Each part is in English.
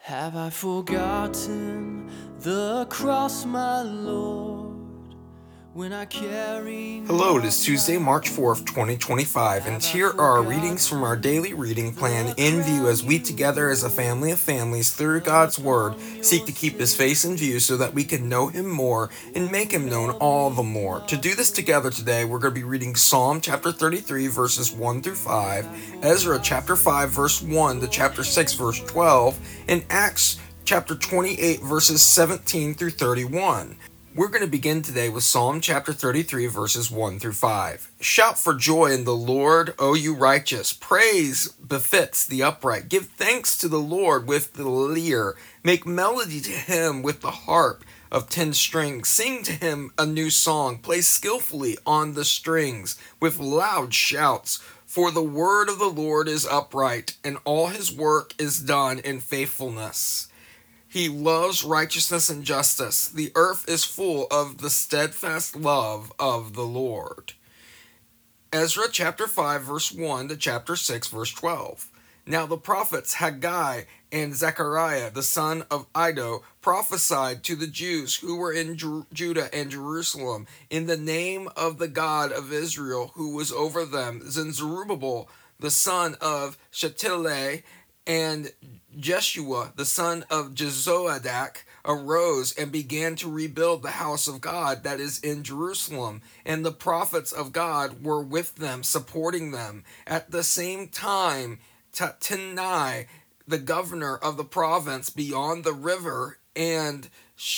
Have I forgotten the cross, my Lord, when I carry Hello, it is Tuesday, March 4th, 2025, and here are our readings from our daily reading plan in view as we together as a family of families through God's Word seek to keep His face in view so that we can know Him more and make Him known all the more. To do this together today, we're going to be reading Psalm chapter 33 verses 1 through 5, Ezra chapter 5 verse 1 to chapter 6 verse 12, and Acts chapter 28 verses 17 through 31. We're going to begin today with Psalm chapter 33 verses 1 through 5. Shout for joy in the Lord, O you righteous. Praise befits the upright. Give thanks to the Lord with the lyre. Make melody to Him with the harp of 10 strings. Sing to Him a new song. Play skillfully on the strings with loud shouts. For the word of the Lord is upright, and all His work is done in faithfulness. He loves righteousness and justice. The earth is full of the steadfast love of the Lord. Ezra chapter 5 verse 1 to chapter 6 verse 12. Now the prophets Haggai and Zechariah the son of Iddo prophesied to the Jews who were in Judah and Jerusalem in the name of the God of Israel who was over them. Then Zerubbabel the son of Shealtiel and Jeshua, the son of Jehozadak, arose and began to rebuild the house of God that is in Jerusalem, and the prophets of God were with them, supporting them. At the same time, Tattenai, the governor of the province beyond the river, and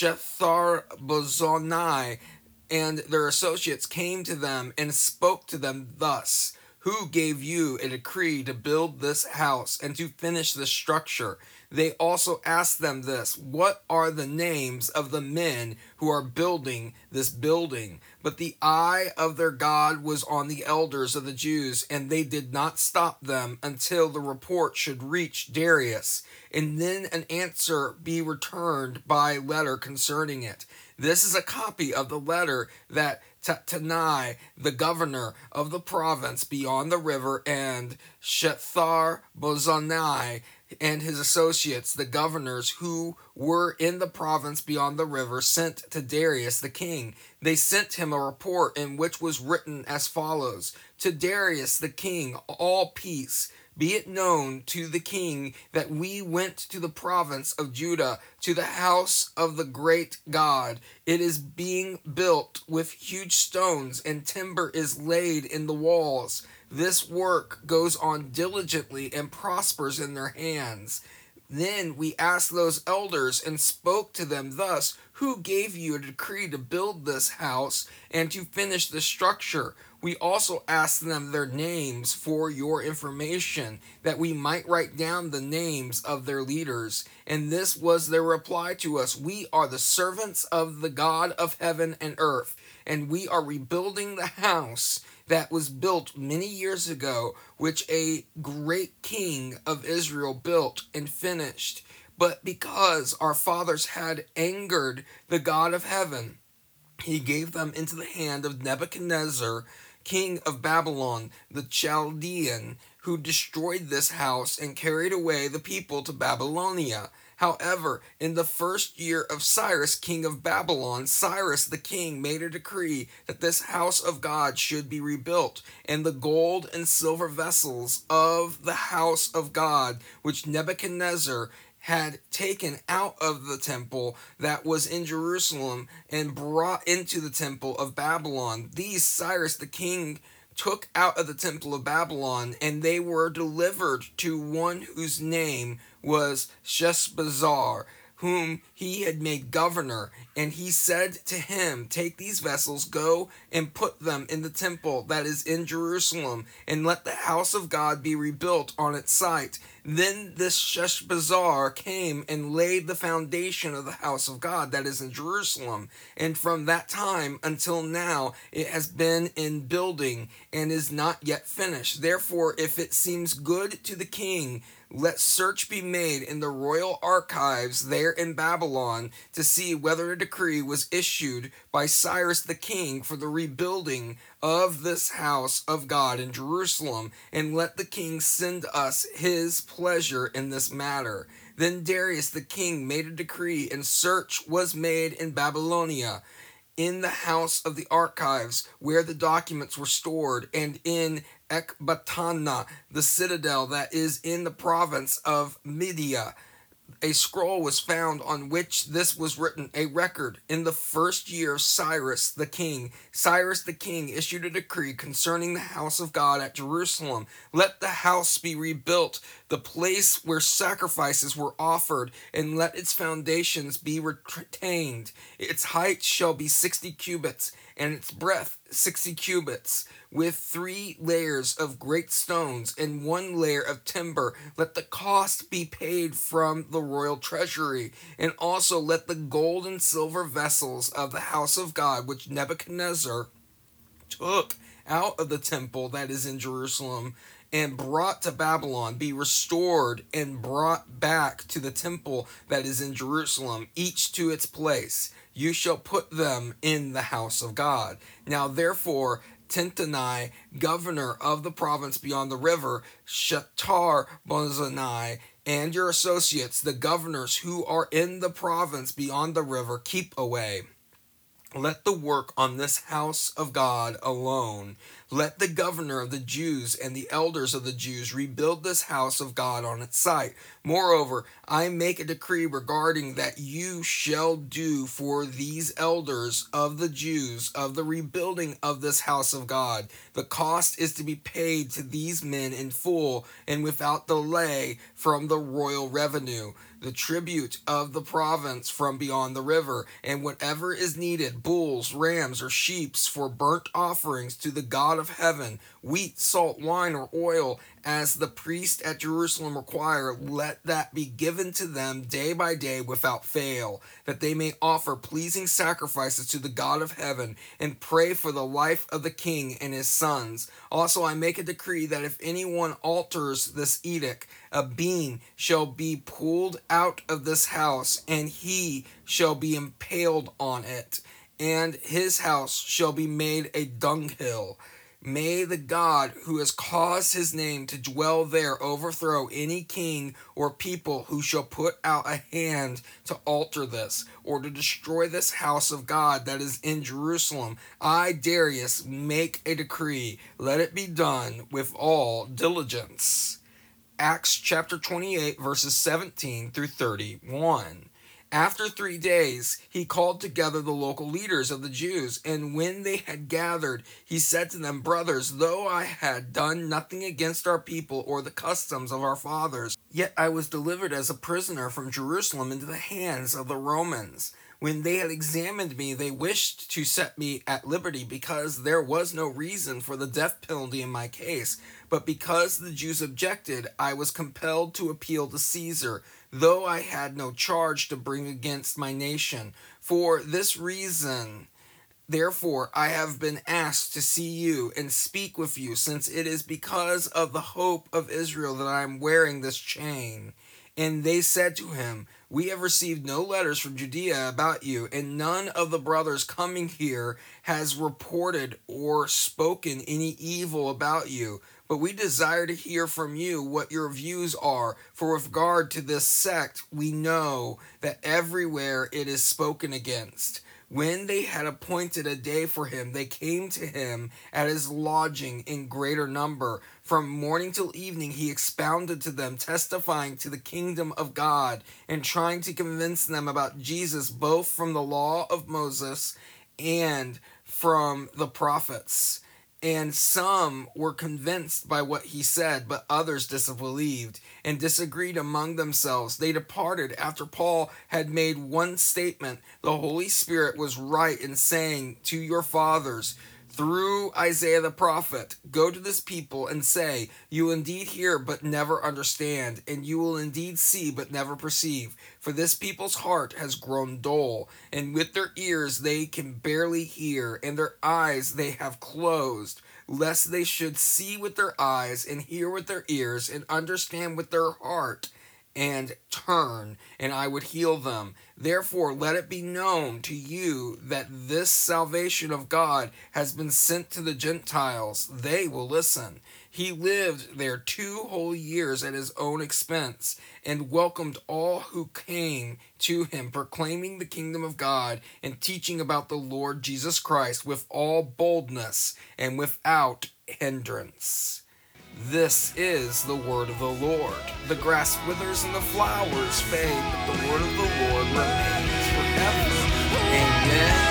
Shethar-bozenai and their associates came to them and spoke to them thus: Who gave you a decree to build this house and to finish this structure? They also asked them this: What are the names of the men who are building this building? But the eye of their God was on the elders of the Jews, and they did not stop them until the report should reach Darius, and then an answer be returned by letter concerning it. This is a copy of the letter that Tattenai, the governor of the province beyond the river, and Shethar-bozenai and his associates, the governors who were in the province beyond the river, sent to Darius the king. They sent him a report in which was written as follows: To Darius the king, all peace. Be it known to the king that we went to the province of Judah, to the house of the great God. It is being built with huge stones, and timber is laid in the walls. This work goes on diligently and prospers in their hands. Then we asked those elders and spoke to them thus: Who gave you a decree to build this house and to finish the structure? We also asked them their names for your information, that we might write down the names of their leaders. And this was their reply to us: We are the servants of the God of heaven and earth, and we are rebuilding the house that was built many years ago, which a great king of Israel built and finished. But because our fathers had angered the God of heaven, He gave them into the hand of Nebuchadnezzar, king of Babylon, the Chaldean, who destroyed this house and carried away the people to Babylonia. However, in the first year of Cyrus, king of Babylon, Cyrus the king made a decree that this house of God should be rebuilt, and the gold and silver vessels of the house of God, which Nebuchadnezzar had taken out of the temple that was in Jerusalem and brought into the temple of Babylon. These Cyrus the king took out of the temple of Babylon, and they were delivered to one whose name was Sheshbazzar, whom he had made governor. And he said to him, Take these vessels, go and put them in the temple that is in Jerusalem, and let the house of God be rebuilt on its site. Then this Sheshbazzar came and laid the foundation of the house of God that is in Jerusalem, and from that time until now it has been in building and is not yet finished. Therefore, if it seems good to the king, let search be made in the royal archives there in Babylon to see whether a decree was issued by Cyrus the king for the rebuilding of this house of God in Jerusalem, and let the king send us his pleasure in this matter. Then Darius the king made a decree, and search was made in Babylonia, in the house of the archives, where the documents were stored, and in Ecbatana, the citadel that is in the province of Media. A scroll was found on which this was written, a record. In the first year of Cyrus the king issued a decree concerning the house of God at Jerusalem. Let the house be rebuilt, the place where sacrifices were offered, and let its foundations be retained. Its height shall be 60 cubits, and its breadth 60 cubits, with 3 layers of great stones and 1 layer of timber. Let the cost be paid from the royal treasury, and also let the gold and silver vessels of the house of God, which Nebuchadnezzar took out of the temple that is in Jerusalem and brought to Babylon, be restored and brought back to the temple that is in Jerusalem, each to its place. You shall put them in the house of God. Now therefore Tentenai, governor of the province beyond the river, Shethar-bozenai, and your associates, the governors who are in the province beyond the river, keep away. Let the work on this house of God alone. Let the governor of the Jews and the elders of the Jews rebuild this house of God on its site. Moreover, I make a decree regarding that you shall do for these elders of the Jews of the rebuilding of this house of God. The cost is to be paid to these men in full and without delay from the royal revenue, the tribute of the province from beyond the river, and whatever is needed, bulls, rams, or sheep for burnt offerings to the God of heaven, wheat, salt, wine, or oil, as the priest at Jerusalem require, let that be given to them day by day without fail, that they may offer pleasing sacrifices to the God of heaven and pray for the life of the king and his sons. Also I make a decree that if anyone alters this edict, a beam shall be pulled out of this house, and he shall be impaled on it, and his house shall be made a dunghill. May the God who has caused his name to dwell there overthrow any king or people who shall put out a hand to alter this, or to destroy this house of God that is in Jerusalem. I, Darius, make a decree. Let it be done with all diligence. Acts chapter 28, verses 17 through 31. After 3 days, he called together the local leaders of the Jews, and when they had gathered, he said to them, Brothers, though I had done nothing against our people or the customs of our fathers, yet I was delivered as a prisoner from Jerusalem into the hands of the Romans. When they had examined me, they wished to set me at liberty, because there was no reason for the death penalty in my case. But because the Jews objected, I was compelled to appeal to Caesar, though I had no charge to bring against my nation. For this reason, therefore, I have been asked to see you and speak with you, since it is because of the hope of Israel that I am wearing this chain. And they said to him, We have received no letters from Judea about you, and none of the brothers coming here has reported or spoken any evil about you. But we desire to hear from you what your views are, for with regard to this sect, we know that everywhere it is spoken against. When they had appointed a day for him, they came to him at his lodging in greater number. From morning till evening he expounded to them, testifying to the kingdom of God, and trying to convince them about Jesus, both from the law of Moses and from the prophets. And some were convinced by what he said, but others disbelieved and disagreed among themselves. They departed after Paul had made one statement. The Holy Spirit was right in saying to your fathers, through Isaiah the prophet, Go to this people and say, You will indeed hear but never understand, and you will indeed see but never perceive. For this people's heart has grown dull, and with their ears they can barely hear, and their eyes they have closed, lest they should see with their eyes, and hear with their ears, and understand with their heart, and turn, and I would heal them. Therefore, let it be known to you that this salvation of God has been sent to the Gentiles. They will listen. He lived there 2 whole years at his own expense and welcomed all who came to him, proclaiming the kingdom of God and teaching about the Lord Jesus Christ with all boldness and without hindrance. This is the word of the Lord. The grass withers and the flowers fade, but the word of the Lord remains forever. Amen.